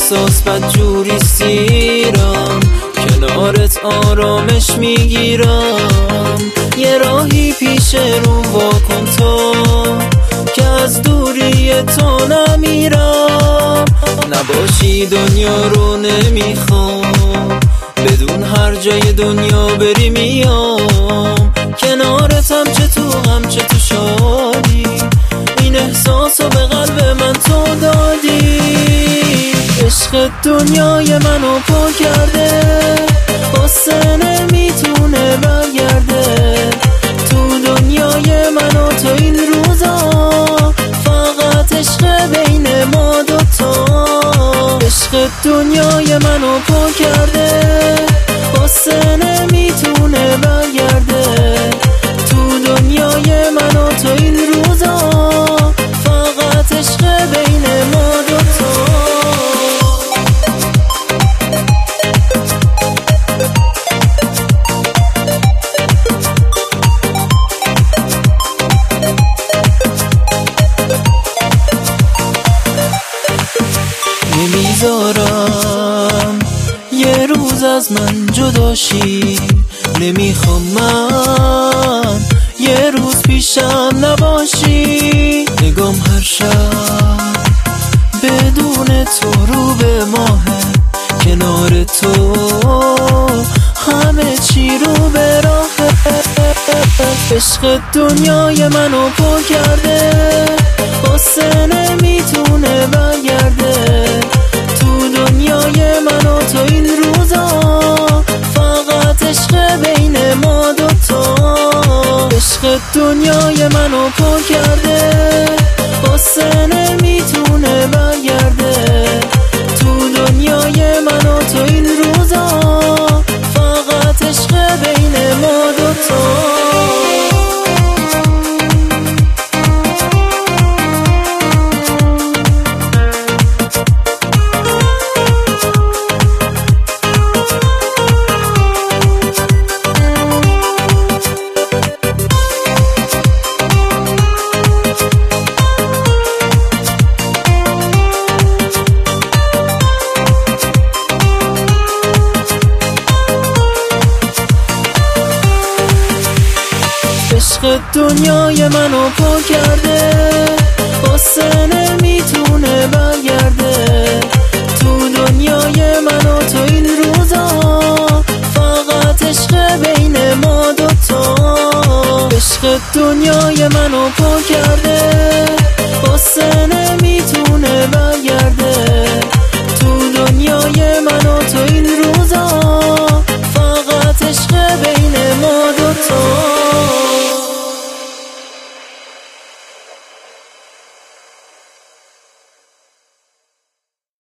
احساس بدجوری سیرم، کنارت آرامش میگیرم. یه راهی پیش رو واکن تا که از دوری تو نمیرم. نباشی دنیا رو نمیخوام، بدون هر جای دنیا بری میام. کنارتم چه تو غم چه تو شادی، این احساسو به قلب من تو دادی. عشق دنیای منو پر کرده، قصه نمیتونه برگرده. تو دنیای من و تو این روزا فقط عشق بین ما دوتا. عشق دنیای منو پر کرده، قصه نمیتونه برگرده. تو دنیای من و تو این روزا فقط عشق بین ما دوتا. نمیذارم یه روز از من جداشی، نمیخوام من یه روز پیشم نباشی. نگام هر شب بدون تو رو به ماهه، کنار تو همه چی رو به راهه. عشق دنیای منو پر کرده، قصه نمیتونه برگرده. تو دنیای من و تو این روزا فقط عشق بین ما دوتا. عشق دنیای منو پر کرده، قصه نمیتونه برگرده. تو دنیای من و تو این روزا فقط عشق بین ما دوتا. عشق دنیای منو پر کرده، قصه نمیتونه برگرده. تو دنیای من و تو این روزا فقط عشق بین ما دوتا. عشق دنیای منو پر کرده،